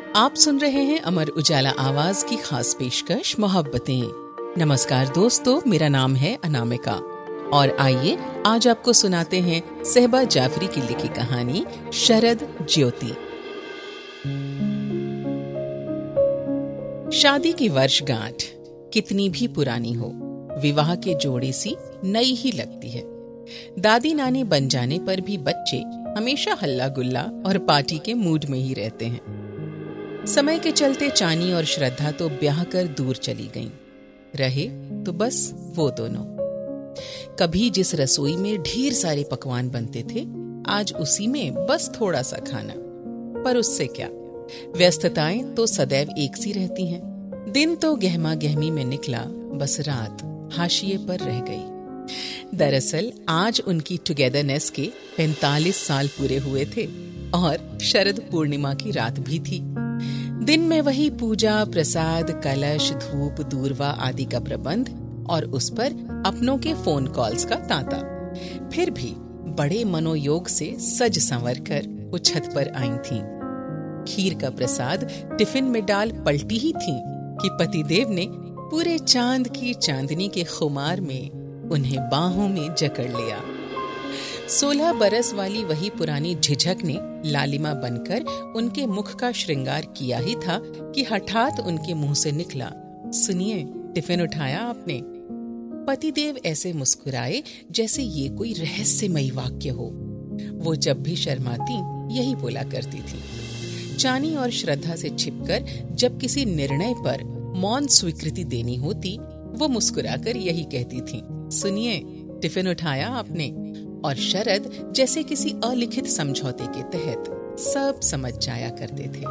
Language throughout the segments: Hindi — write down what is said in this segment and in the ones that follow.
आप सुन रहे हैं अमर उजाला आवाज की खास पेशकश मोहब्बतें। नमस्कार दोस्तों, मेरा नाम है अनामिका और आइए आज आपको सुनाते हैं सहबा जाफरी की लिखी कहानी शरद ज्योति। शादी की वर्षगांठ कितनी भी पुरानी हो, विवाह के जोड़े सी नई ही लगती है। दादी नानी बन जाने पर भी बच्चे हमेशा हल्ला गुल्ला और पार्टी के मूड में ही रहते हैं। समय के चलते चानी और श्रद्धा तो ब्याह कर दूर चली गईं। रहे तो बस वो दोनों। कभी जिस रसोई में ढेर सारे पकवान बनते थे, आज उसी में बस थोड़ा सा खाना। पर उससे क्या, व्यस्तताएं तो सदैव एक सी रहती हैं। दिन तो गहमा गहमी में निकला, बस रात हाशिए पर रह गई। दरअसल आज उनकी टुगेदरनेस के 45 साल पूरे हुए थे और शरद पूर्णिमा की रात भी थी। दिन में वही पूजा, प्रसाद, कलश, धूप, दूर्वा आदि का प्रबंध और उस पर अपनों के फोन कॉल्स का तांता। फिर भी बड़े मनोयोग से सज संवर कर वो छत पर आई थीं। खीर का प्रसाद टिफिन में डाल पलटी ही थीं कि पतिदेव ने पूरे चांद की चांदनी के खुमार में उन्हें बाहों में जकड़ लिया। 16 बरस वाली वही पुरानी झिझक ने लालिमा बनकर उनके मुख का श्रृंगार किया ही था कि हठात उनके मुंह से निकला, सुनिए, टिफिन उठाया आपने? पतिदेव ऐसे मुस्कुराए जैसे ये कोई रहस्यमयी वाक्य हो। वो जब भी शर्माती यही बोला करती थी। चानी और श्रद्धा से छिपकर जब किसी निर्णय पर मौन स्वीकृति देनी होती, वो मुस्कुराकर यही कहती थी, सुनिए, टिफिन उठाया आपने? और शरद जैसे किसी अलिखित समझौते के तहत सब समझ जाया करते थे।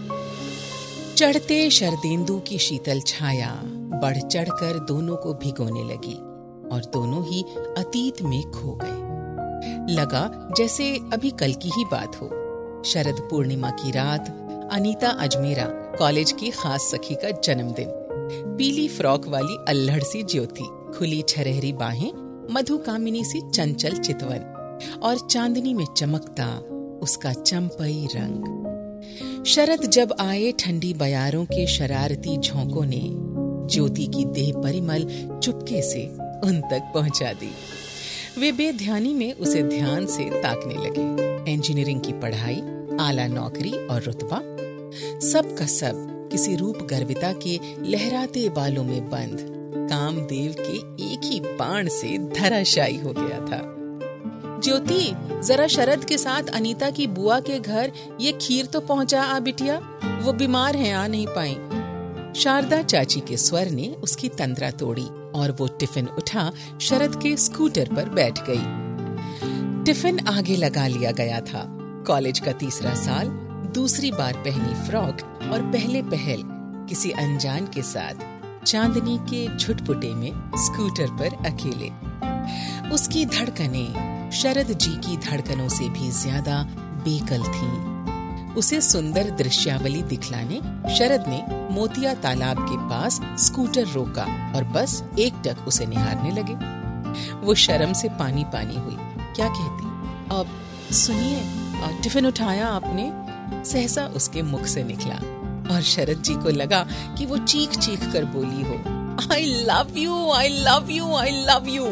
चढ़ते शरदेंदु की शीतल छाया बढ़ चढ़कर दोनों को भिगोने लगी और दोनों ही अतीत में खो गए। लगा जैसे अभी कल की ही बात हो। शरद पूर्णिमा की रात, अनीता अजमेरा कॉलेज की खास सखी का जन्मदिन, पीली फ्रॉक वाली अल्हड़ सी ज्योति, खुली छरहरी बाहें, मधुकामिनी सी चंचल चितवन और चांदनी में चमकता उसका चंपई रंग। शरद जब आए, ठंडी बयारों के शरारती झोंकों ने ज्योति की देह परिमल चुपके से उन तक पहुंचा दी। वे बेध्यानी में उसे ध्यान से ताकने लगे। इंजीनियरिंग की पढ़ाई, आला नौकरी और रुतबा, सब का सब किसी रूप गर्विता के लहराते बालों में बंद कामदेव के एक ही बाण से धराशायी हो गया था। ज्योति, जरा शरद के साथ अनीता की बुआ के घर ये खीर तो पहुंचा आ बिटिया, वो बीमार हैं, आ नहीं पाई। शारदा चाची के स्वर ने उसकी तंद्रा तोड़ी और वो टिफिन उठा शरद के स्कूटर पर बैठ गई। टिफिन आगे लगा लिया गया था। कॉलेज का तीसरा साल, दूसरी बार पहनी फ्रॉक और पहले पहल किसी अनजान के साथ चांदनी के झुटपुटे में स्कूटर पर अकेले। उसकी धड़कनें शरद जी की धड़कनों से भी ज्यादा बेकल थीं। उसे सुंदर दृश्यावली दिखलाने शरद ने मोतिया तालाब के पास स्कूटर रोका और बस एकटक उसे निहारने लगे। वो शर्म से पानी पानी हुई। क्या कहती? अब सुनिए, टिफिन उठाया आपने? सहसा उसके मुख से निकला और शरद जी को लगा कि वो चीख चीख कर बोली हो, I love you, I love you, I love you।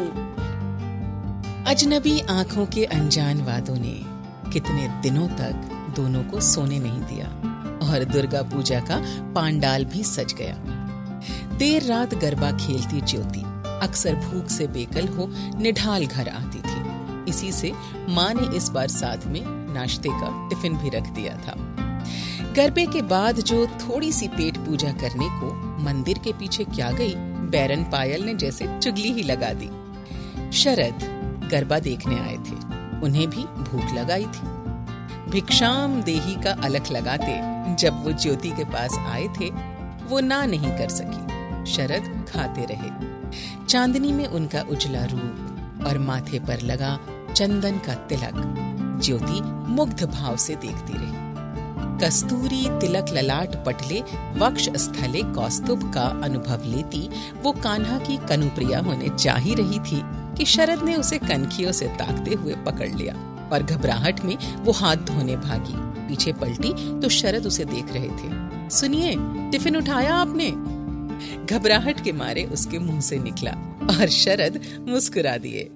अजनबी आंखों के अनजान वादों ने कितने दिनों तक दोनों को सोने नहीं दिया और दुर्गा पूजा का पांडाल भी सज गया। देर रात गरबा खेलती ज्योति अक्सर भूख से बेकल हो निढाल घर आती थी। इसी से माँ ने इस बार साथ में नाश्ते का टिफिन भी रख दिया था। गरबे के बाद जो थोड़ी सी पेट पूजा करने को मंदिर के पीछे क्या गई, बैरन पायल ने जैसे चुगली ही लगा दी। शरद गरबा देखने आए थे, उन्हें भी भूख लगाई थी। भिक्षाम देही का अलख लगाते जब वो ज्योति के पास आए थे, वो ना नहीं कर सकी। शरद खाते रहे। चांदनी में उनका उजला रूप और माथे पर लगा चंदन का तिलक ज्योति मुग्ध भाव से देखती रही। कस्तूरी तिलक ललाट पटले वक्ष स्थले कौस्तुभ का अनुभव लेती वो कान्हा की कनुप्रिया होने जा ही रही थी कि शरद ने उसे कनखियों से ताकते हुए पकड़ लिया और घबराहट में वो हाथ धोने भागी। पीछे पलटी तो शरद उसे देख रहे थे। सुनिए, टिफिन उठाया आपने? घबराहट के मारे उसके मुंह से निकला और शरद मुस्कुरा दिए।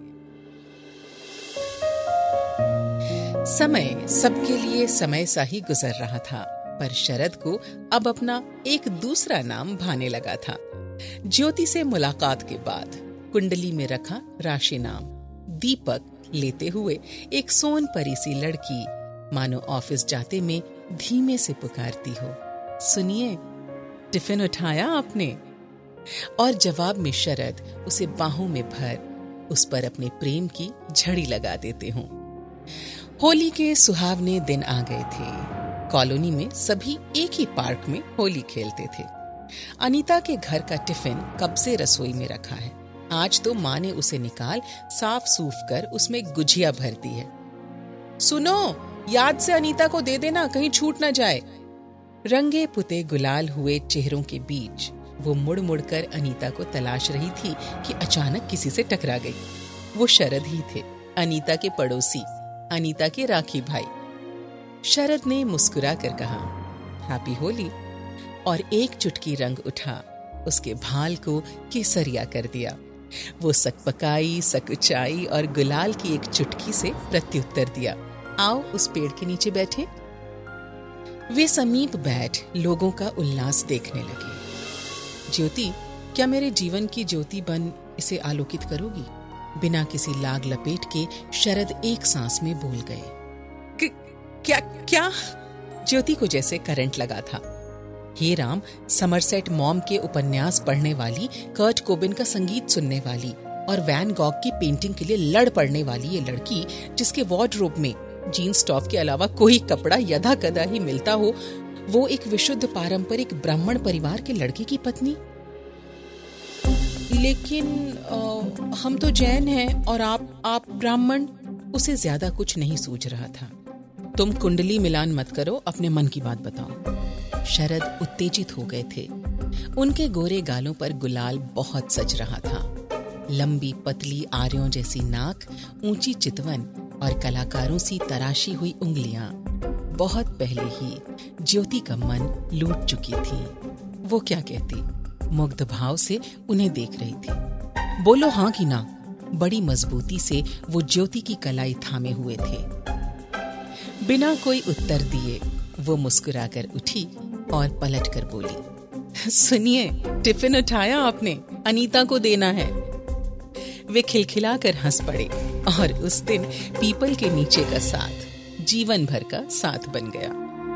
समय सबके लिए समय सा ही गुजर रहा था, पर शरद को अब अपना एक दूसरा नाम भाने लगा था। ज्योति से मुलाकात के बाद कुंडली में रखा राशि नाम दीपक लेते हुए एक सोन परी सी लड़की मानो ऑफिस जाते में धीमे से पुकारती हो, सुनिए, टिफिन उठाया आपने? और जवाब में शरद उसे बाहों में भर उस पर अपने प्रेम की झड़ी लगा देते हों। होली के सुहावने दिन आ गए थे। कॉलोनी में सभी एक ही पार्क में होली खेलते थे। अनीता के घर का टिफिन कब से रसोई में रखा है। आज तो माँ ने उसे निकाल साफ सूफ कर उसमें गुजिया भर दी है। सुनो, याद से अनीता को दे देना, कहीं छूट न जाए। रंगे पुते गुलाल हुए चेहरों के बीच वो मुड़ मुड़ कर अनीता को तलाश रही थी कि अचानक किसी से टकरा गई। वो शरद ही थे, अनीता के पड़ोसी, अनीता के राखी भाई। शरद ने मुस्कुरा कर कहा, हैप्पी होली, और एक चुटकी रंग उठा उसके भाल को केसरिया कर दिया। वो सकपकाई, सकुचाई और गुलाल की एक चुटकी से प्रत्युत्तर दिया, आओ उस पेड़ के नीचे बैठे। वे समीप बैठ लोगों का उल्लास देखने लगे। ज्योति, क्या मेरे जीवन की ज्योति बन इसे आलोकित करोगी? बिना किसी लाग लपेट के शरद एक सांस में बोल गए। क्या? ज्योति को जैसे करंट लगा था। हे राम, समरसेट मॉम के उपन्यास पढ़ने वाली, कर्ट कोबिन का संगीत सुनने वाली और वैन गॉग की पेंटिंग के लिए लड़ पड़ने वाली ये लड़की, जिसके वार्डरोब में जीन्स टॉप के अलावा कोई कपड़ा यदा कदा ही मिलता हो, वो एक विशुद्ध पारंपरिक ब्राह्मण परिवार के लड़के की पत्नी। लेकिन हम तो जैन हैं और आप ब्राह्मण। उसे ज्यादा कुछ नहीं सूझ रहा था। तुम कुंडली मिलान मत करो, अपने मन की बात बताओ। शरद उत्तेजित हो गए थे। उनके गोरे गालों पर गुलाल बहुत सज रहा था। लंबी पतली आर्यों जैसी नाक, ऊंची चितवन और कलाकारों सी तराशी हुई उंगलियां बहुत पहले ही ज्योति का मन लूट चुकी थी। वो क्या कहती? मुग्ध भाव से उन्हें देख रही थी। बोलो हाँ कि ना। बड़ी मजबूती से वो ज्योति की कलाई थामे हुए थे। बिना कोई उत्तर दिए वो मुस्कुराकर उठी और पलटकर बोली, सुनिए, टिफिन उठाया आपने? अनीता को देना है। वे खिलखिलाकर हंस पड़े और उस दिन पीपल के नीचे का साथ जीवन भर का साथ बन गया।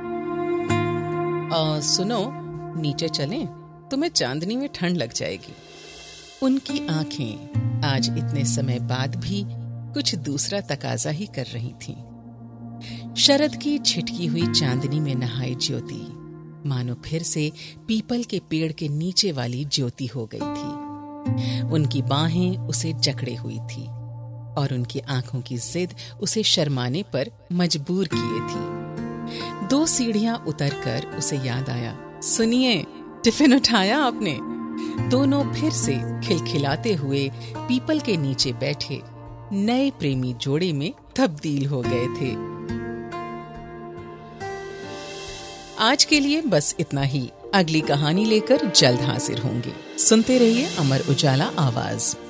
सुनो, नीचे चलें? तुम्हें चांदनी में ठंड लग जाएगी। उनकी आंखें आज इतने समय बाद भी कुछ दूसरा तकाजा ही कर रही थीं। शरद की छिटकी हुई चांदनी में नहाई ज्योति मानो फिर से पीपल के पेड़ के नीचे वाली ज्योति हो गई थी। उनकी बाहें उसे जकड़े हुई थी और उनकी आंखों की जिद उसे शर्माने पर मजबूर किए थी। 2 सीढ़ियां उतरकर उसे याद आया, सुनिए, टिफिन उठाया आपने? दोनों फिर से खिलखिलाते हुए पीपल के नीचे बैठे नए प्रेमी जोड़े में तब्दील हो गए थे। आज के लिए बस इतना ही। अगली कहानी लेकर जल्द हाजिर होंगे। सुनते रहिए अमर उजाला आवाज।